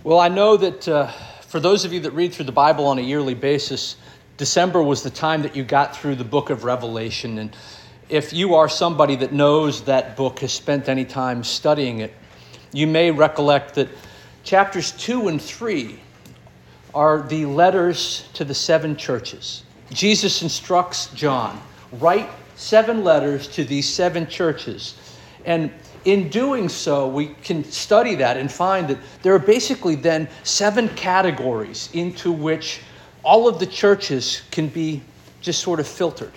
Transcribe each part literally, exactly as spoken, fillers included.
Well, I know that uh, for those of you that read through the Bible on a yearly basis, December was the time that you got through the book of Revelation. And if you are somebody that knows that book, has spent any time studying it, you may recollect that chapters two and three are the letters to the seven churches. Jesus instructs John, write seven letters to these seven churches. And in doing so, we can study that and find that there are basically then seven categories into which all of the churches can be just sort of filtered.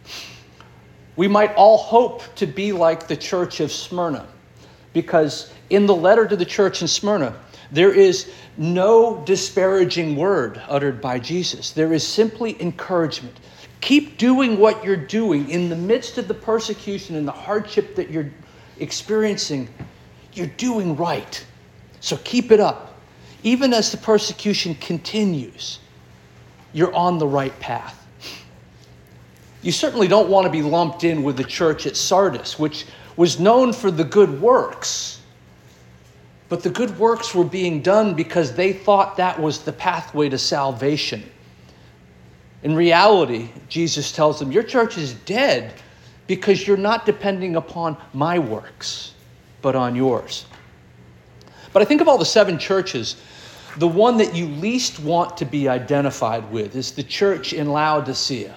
We might all hope to be like the church of Smyrna, because in the letter to the church in Smyrna, there is no disparaging word uttered by Jesus. There is simply encouragement. Keep doing what you're doing in the midst of the persecution and the hardship that you're experiencing. You're doing right. So keep it up. Even as the persecution continues, you're on the right path. You certainly don't want to be lumped in with the church at Sardis, which was known for the good works. But the good works were being done because they thought that was the pathway to salvation. In reality, Jesus tells them, your church is dead because you're not depending upon my works, but on yours. But I think of all the seven churches, the one that you least want to be identified with is the church in Laodicea.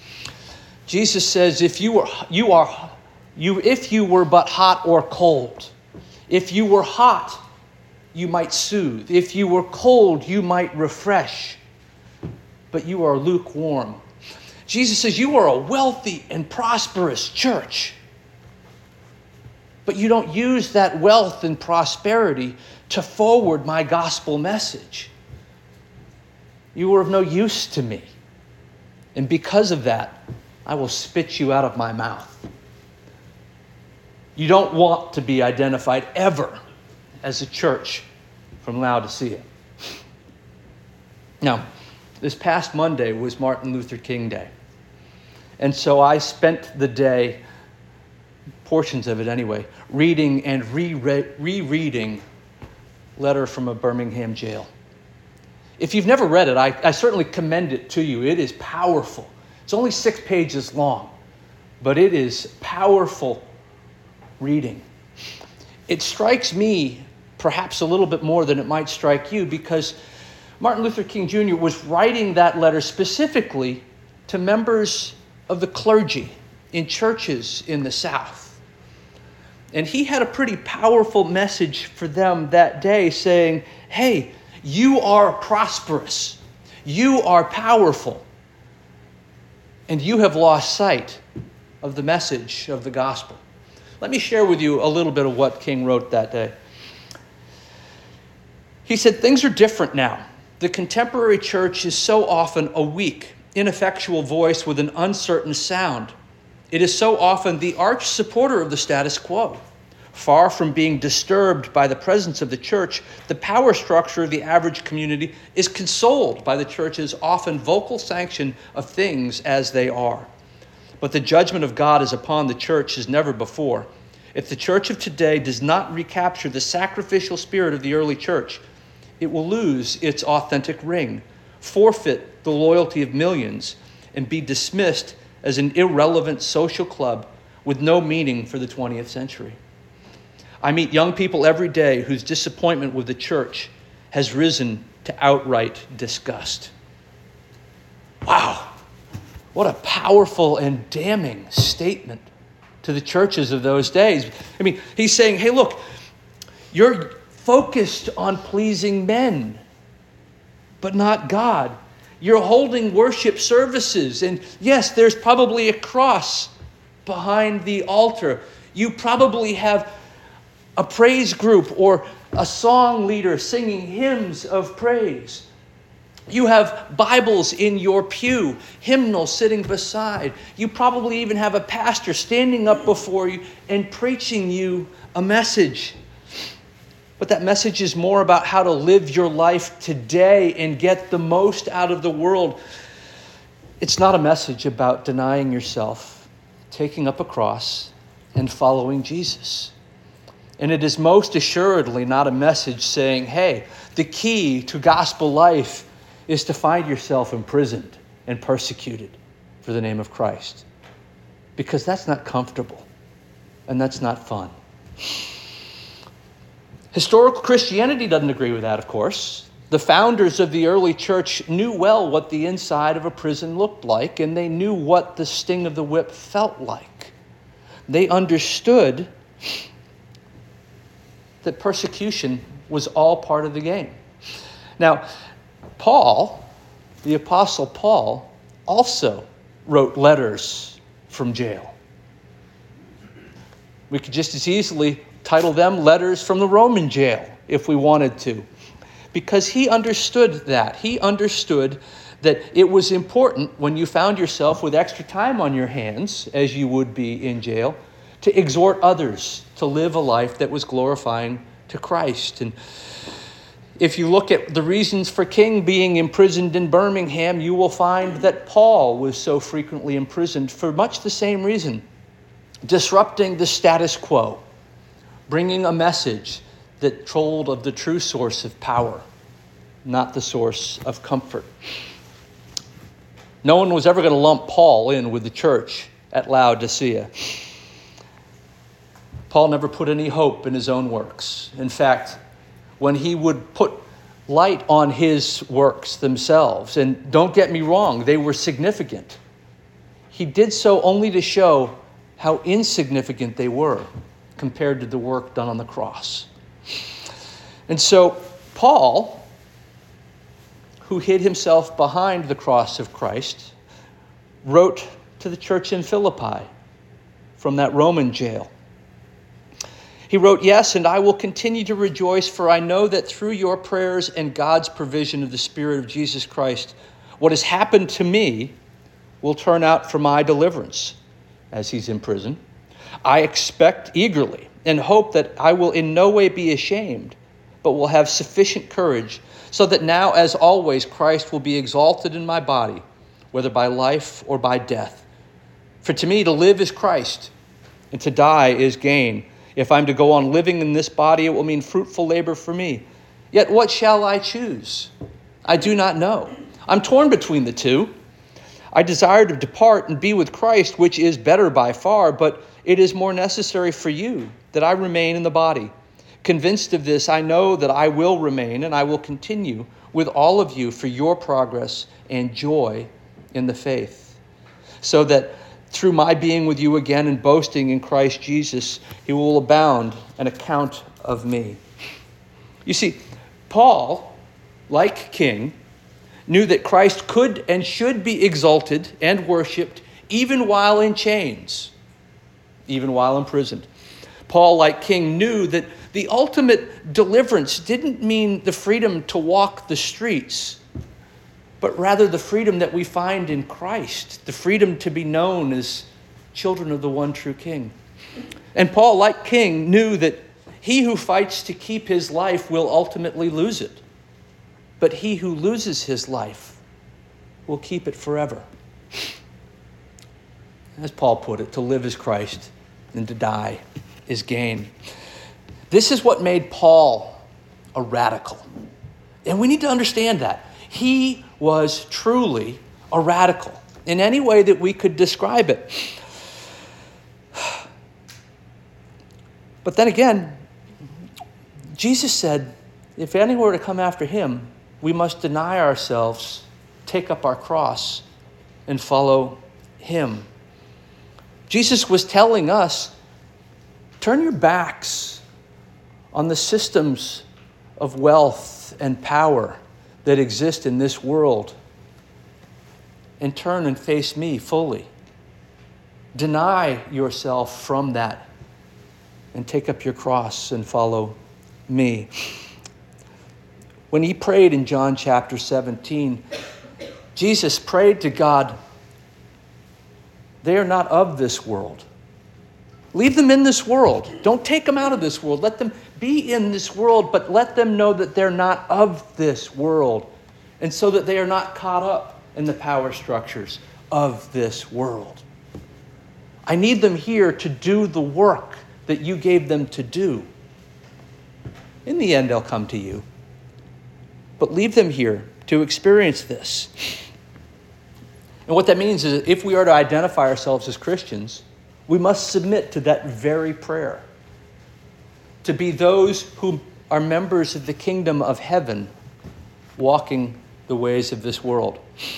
Jesus says, if you were, you are, you, if you were but hot or cold, if you were hot, you might soothe. If you were cold, you might refresh. But you are lukewarm. Jesus says, you are a wealthy and prosperous church. But you don't use that wealth and prosperity to forward my gospel message. You are of no use to me. And because of that, I will spit you out of my mouth. You don't want to be identified ever as a church from Laodicea. Now, this past Monday was Martin Luther King Day. And so I spent the day, portions of it anyway, reading and rereading Letter from a Birmingham Jail. If you've never read it, I, I certainly commend it to you. It is powerful. It's only six pages long, but it is powerful reading. It strikes me perhaps a little bit more than it might strike you, because Martin Luther King Junior was writing that letter specifically to members of the clergy in churches in the South. And he had a pretty powerful message for them that day saying, hey, you are prosperous, you are powerful, and you have lost sight of the message of the gospel. Let me share with you a little bit of what King wrote that day. He said, things are different now. The contemporary church is so often a weak, ineffectual voice with an uncertain sound. It is so often the arch supporter of the status quo. Far from being disturbed by the presence of the church, the power structure of the average community is consoled by the church's often vocal sanction of things as they are. But the judgment of God is upon the church as never before. If the church of today does not recapture the sacrificial spirit of the early church, it will lose its authentic ring, forfeit the loyalty of millions, and be dismissed as an irrelevant social club with no meaning for the twentieth century. I meet young people every day whose disappointment with the church has risen to outright disgust. Wow, what a powerful and damning statement to the churches of those days. I mean, he's saying, hey, look, you're focused on pleasing men, but not God. You're holding worship services, and yes, there's probably a cross behind the altar. You probably have a praise group or a song leader singing hymns of praise. You have Bibles in your pew, hymnals sitting beside. You probably even have a pastor standing up before you and preaching you a message. But that message is more about how to live your life today and get the most out of the world. It's not a message about denying yourself, taking up a cross, and following Jesus. And it is most assuredly not a message saying, hey, the key to gospel life is to find yourself imprisoned and persecuted for the name of Christ. Because that's not comfortable and that's not fun. Historical Christianity doesn't agree with that, of course. The founders of the early church knew well what the inside of a prison looked like, and they knew what the sting of the whip felt like. They understood that persecution was all part of the game. Now, Paul, the Apostle Paul, also wrote letters from jail. We could just as easily title them Letters from the Roman Jail if we wanted to, because he understood that. He understood that it was important when you found yourself with extra time on your hands, as you would be in jail, to exhort others to live a life that was glorifying to Christ. And if you look at the reasons for King being imprisoned in Birmingham, you will find that Paul was so frequently imprisoned for much the same reason: disrupting the status quo, bringing a message that told of the true source of power, not the source of comfort. No one was ever going to lump Paul in with the church at Laodicea. Paul never put any hope in his own works. In fact, when he would put light on his works themselves, and don't get me wrong, they were significant, he did so only to show how insignificant they were compared to the work done on the cross. And so Paul, who hid himself behind the cross of Christ, wrote to the church in Philippi from that Roman jail. He wrote, "Yes, and I will continue to rejoice, for I know that through your prayers and God's provision of the Spirit of Jesus Christ, what has happened to me will turn out for my deliverance," as he's in prison. "I expect eagerly and hope that I will in no way be ashamed, but will have sufficient courage, so that now, as always, Christ will be exalted in my body, whether by life or by death. For to me to live is Christ, and to die is gain. If I'm to go on living in this body, it will mean fruitful labor for me. Yet what shall I choose? I do not know. I'm torn between the two. I desire to depart and be with Christ, which is better by far, but it is more necessary for you that I remain in the body. Convinced of this, I know that I will remain and I will continue with all of you for your progress and joy in the faith, so that through my being with you again and boasting in Christ Jesus, he will abound an account of me." You see, Paul, like King, knew that Christ could and should be exalted and worshipped even while in chains, even while imprisoned. Paul, like King, knew that the ultimate deliverance didn't mean the freedom to walk the streets, but rather the freedom that we find in Christ, the freedom to be known as children of the one true King. And Paul, like King, knew that he who fights to keep his life will ultimately lose it, but he who loses his life will keep it forever. As Paul put it, to live is Christ, and to die is gain. This is what made Paul a radical. And we need to understand that. He was truly a radical in any way that we could describe it. But then again, Jesus said, if anyone were to come after him, we must deny ourselves, take up our cross, and follow him. Jesus was telling us, turn your backs on the systems of wealth and power that exist in this world and turn and face me fully. Deny yourself from that and take up your cross and follow me. When he prayed in John chapter seventeen, Jesus prayed to God, they are not of this world. Leave them in this world. Don't take them out of this world. Let them be in this world, but let them know that they're not of this world, and so that they are not caught up in the power structures of this world. I need them here to do the work that you gave them to do, In the end, they'll come to you. But leave them here to experience this. And what that means is that if we are to identify ourselves as Christians, we must submit to that very prayer. To be those who are members of the kingdom of heaven, walking the ways of this world.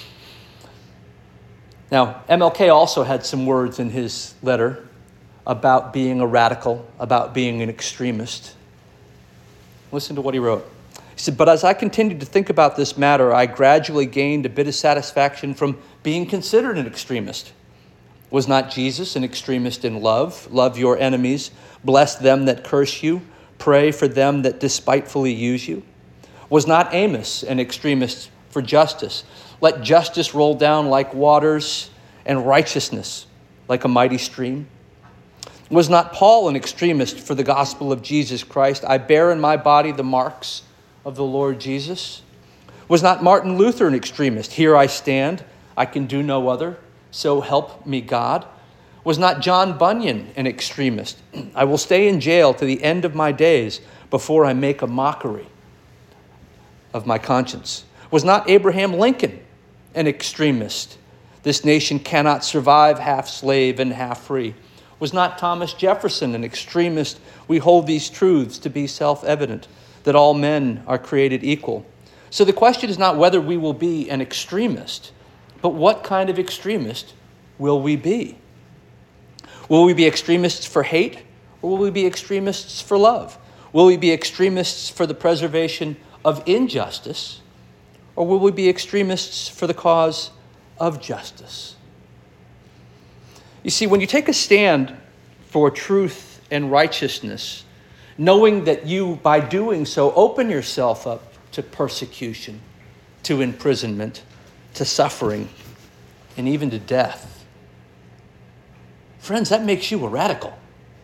Now, M L K also had some words in his letter about being a radical, about being an extremist. Listen to what he wrote. He said, "But as I continued to think about this matter, I gradually gained a bit of satisfaction from being considered an extremist. Was not Jesus an extremist in love? Love your enemies, bless them that curse you, pray for them that despitefully use you. Was not Amos an extremist for justice? Let justice roll down like waters and righteousness like a mighty stream. Was not Paul an extremist for the gospel of Jesus Christ? I bear in my body the marks of the Lord Jesus. Was not Martin Luther an extremist? Here I stand, I can do no other, so help me God. Was not John Bunyan an extremist? I will stay in jail to the end of my days before I make a mockery of my conscience. Was not Abraham Lincoln an extremist? This nation cannot survive half slave and half free. Was not Thomas Jefferson an extremist? We hold these truths to be self-evident, that all men are created equal. So the question is not whether we will be an extremist, but what kind of extremist will we be? Will we be extremists for hate, or will we be extremists for love? Will we be extremists for the preservation of injustice, or will we be extremists for the cause of justice? You see, when you take a stand for truth and righteousness, knowing that you, by doing so, open yourself up to persecution, to imprisonment, to suffering, and even to death, friends, that makes you a radical.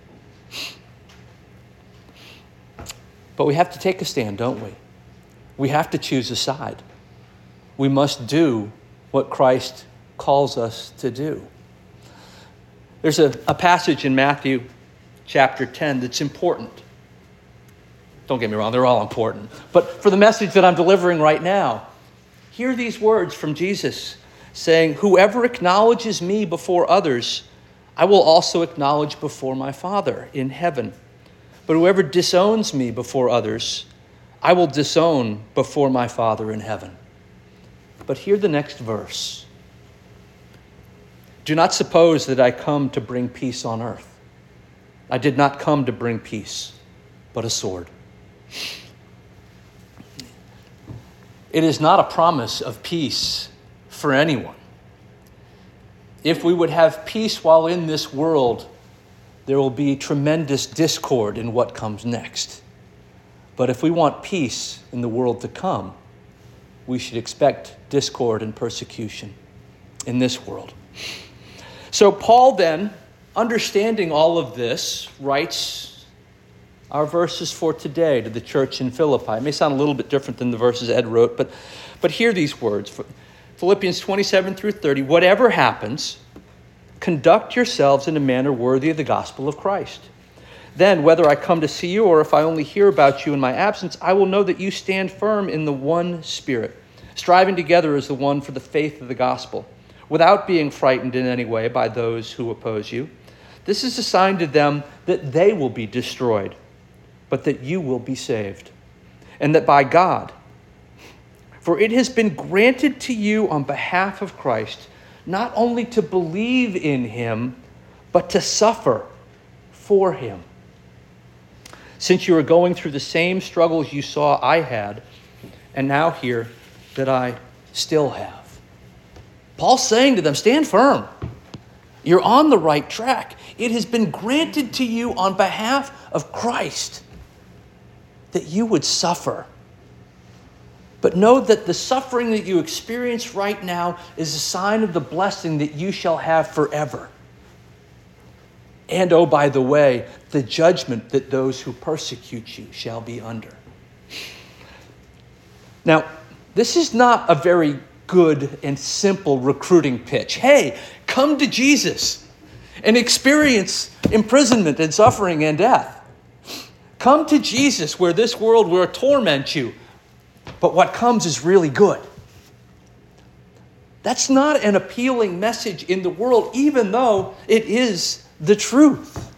But we have to take a stand, don't we? We have to choose a side. We must do what Christ calls us to do. There's a, a passage in Matthew chapter ten that's important. Don't get me wrong, they're all important. But for the message that I'm delivering right now, hear these words from Jesus saying, "Whoever acknowledges me before others, I will also acknowledge before my Father in heaven. But whoever disowns me before others, I will disown before my Father in heaven." But hear the next verse. "Do not suppose that I come to bring peace on earth. I did not come to bring peace, but a sword." It is not a promise of peace for anyone. If we would have peace while in this world, there will be tremendous discord in what comes next. But if we want peace in the world to come, we should expect discord and persecution in this world. So Paul then, understanding all of this, writes our verses for today to the church in Philippi. It may sound a little bit different than the verses Ed wrote, but, but hear these words. Philippians twenty-seven through thirty, "Whatever happens, conduct yourselves in a manner worthy of the gospel of Christ. Then, whether I come to see you or if I only hear about you in my absence, I will know that you stand firm in the one Spirit, striving together as the one for the faith of the gospel, without being frightened in any way by those who oppose you. This is a sign to them that they will be destroyed, but that you will be saved, and that by God. For it has been granted to you on behalf of Christ, not only to believe in him, but to suffer for him. Since you are going through the same struggles you saw I had, and now hear that I still have." Paul's saying to them, stand firm. You're on the right track. It has been granted to you on behalf of Christ that you would suffer. But know that the suffering that you experience right now is a sign of the blessing that you shall have forever. And, oh, by the way, the judgment that those who persecute you shall be under. Now, this is not a very good and simple recruiting pitch. Hey, come to Jesus and experience imprisonment and suffering and death. Come to Jesus where this world will torment you, but what comes is really good. That's not an appealing message in the world, even though it is the truth.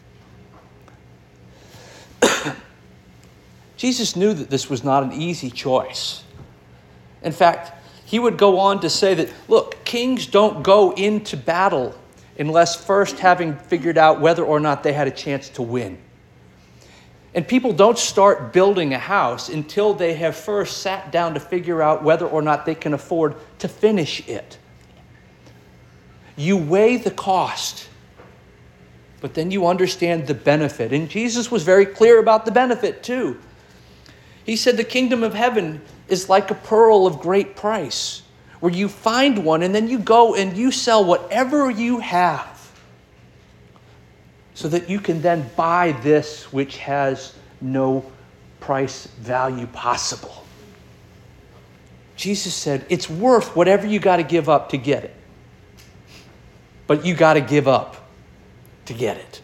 Jesus knew that this was not an easy choice. In fact, he would go on to say that, look, kings don't go into battle unless first having figured out whether or not they had a chance to win. And people don't start building a house until they have first sat down to figure out whether or not they can afford to finish it. You weigh the cost, but then you understand the benefit. And Jesus was very clear about the benefit too. He said the kingdom of heaven is like a pearl of great price, where you find one and then you go and you sell whatever you have so that you can then buy this which has no price value possible. Jesus said it's worth whatever you got to give up to get it. But you got to give up to get it.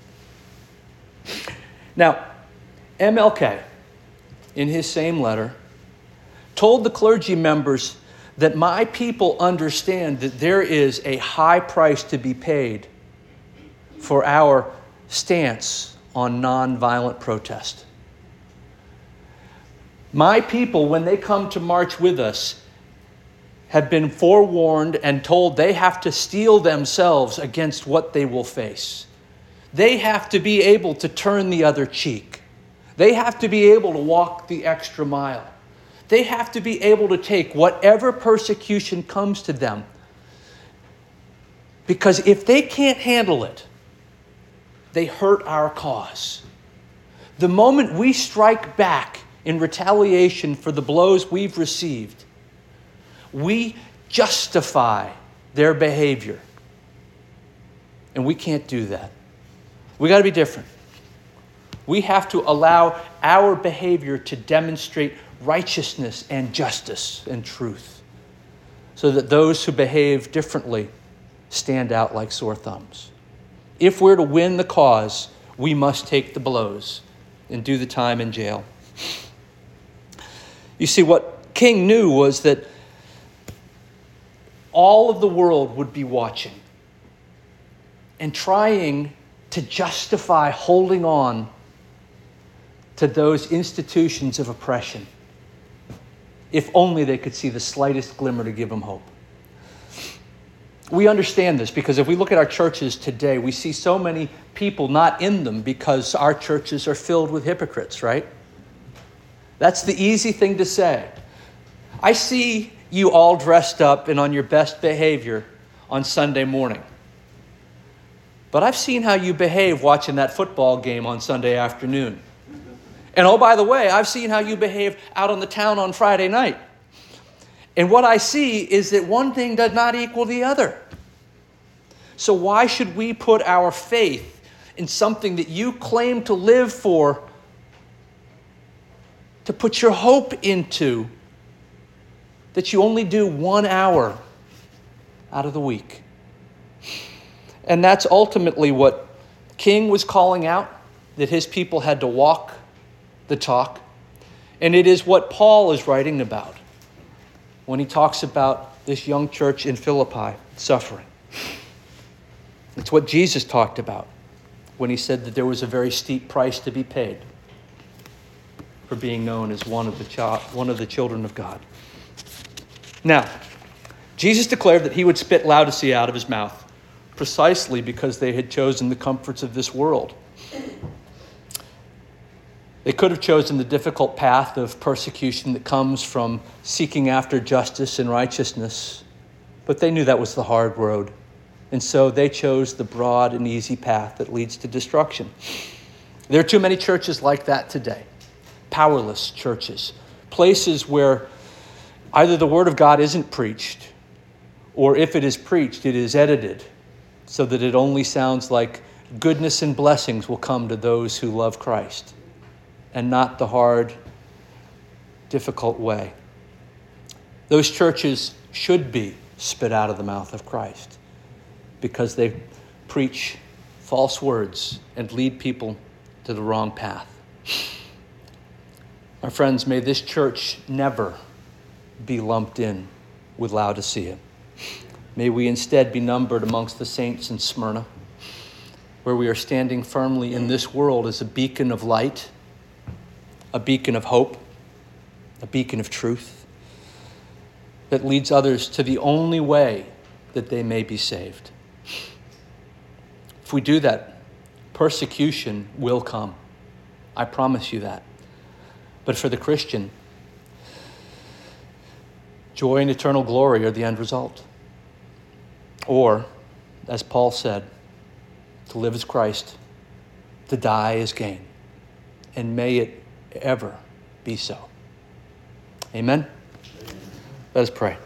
Now, M L K, in his same letter, told the clergy members that my people understand that there is a high price to be paid for our stance on nonviolent protest. My people, when they come to march with us, have been forewarned and told they have to steel themselves against what they will face. They have to be able to turn the other cheek. They have to be able to walk the extra mile. They have to be able to take whatever persecution comes to them. Because if they can't handle it, they hurt our cause. The moment we strike back in retaliation for the blows we've received, we justify their behavior. And we can't do that. We got to be different. We have to allow our behavior to demonstrate righteousness and justice and truth, so that those who behave differently stand out like sore thumbs. If we're to win the cause, we must take the blows and do the time in jail. You see, what King knew was that all of the world would be watching and trying to justify holding on to those institutions of oppression, if only they could see the slightest glimmer to give them hope. We understand this because if we look at our churches today, we see so many people not in them because our churches are filled with hypocrites, right? That's the easy thing to say. I see you all dressed up and on your best behavior on Sunday morning. But I've seen how you behave watching that football game on Sunday afternoon. And oh, by the way, I've seen how you behave out on the town on Friday night. And what I see is that one thing does not equal the other. So why should we put our faith in something that you claim to live for, to put your hope into, that you only do one hour out of the week? And that's ultimately what King was calling out, that his people had to walk the talk. And it is what Paul is writing about when he talks about this young church in Philippi suffering. It's what Jesus talked about when he said that there was a very steep price to be paid for being known as one of the child, one of the children of God. Now, Jesus declared that he would spit Laodicea out of his mouth precisely because they had chosen the comforts of this world. They could have chosen the difficult path of persecution that comes from seeking after justice and righteousness, but they knew that was the hard road. And so they chose the broad and easy path that leads to destruction. There are too many churches like that today. Powerless churches. Places where either the word of God isn't preached, or if it is preached, it is edited so that it only sounds like goodness and blessings will come to those who love Christ, and not the hard, difficult way. Those churches should be spit out of the mouth of Christ because they preach false words and lead people to the wrong path. My friends, may this church never be lumped in with Laodicea. May we instead be numbered amongst the saints in Smyrna, where we are standing firmly in this world as a beacon of light, a beacon of hope, a beacon of truth that leads others to the only way that they may be saved. If we do that, persecution will come. I promise you that. But for the Christian, joy and eternal glory are the end result. Or, as Paul said, to live is Christ, to die is gain. And may it ever be so. Amen? Let us pray.